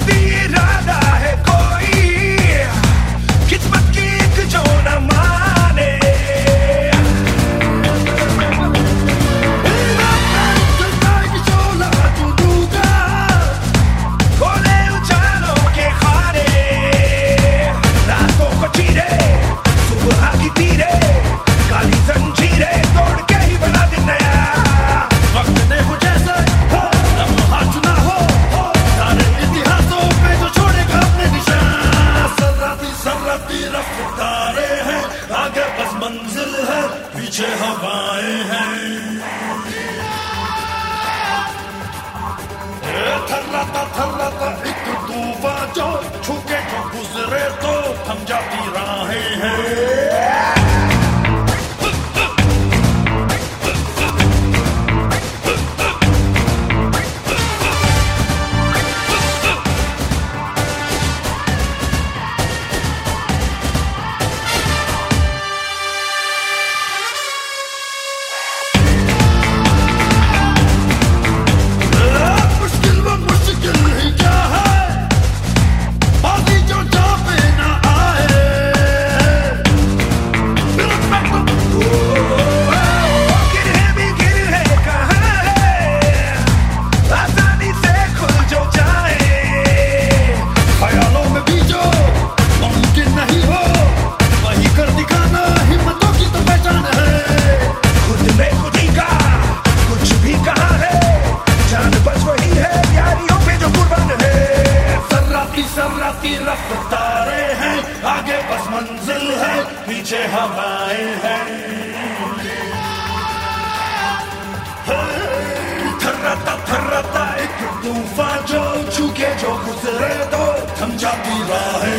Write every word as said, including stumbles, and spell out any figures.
भी इरादा है कोई, किस्मत की एक जो न माने। खोले उजालों के खाने, रातों को चीरे सुबह की तीरे, काली जंजीरें तोड़ के ही बना दे नया। वक्त ने हो जैसे हो, लम्हा चुना हो, हो सारे इतिहासों पे जो छोड़ेगा अपने निशान। सर्राती सर्राती रफ्तारे हैं, आगे बस मंजिल है, पीछे हवाएं हैं। थर्राता थर्राता एक तूफान जो छूके जो गुजरे तो थम जाती राहें हैं। रफ्तारे हैं, आगे बस मंजिल है, पीछे हवाएं हैं। थर्राता थर्राता एक तूफान जो छूके जो गुजरे तो थम जाती राहें।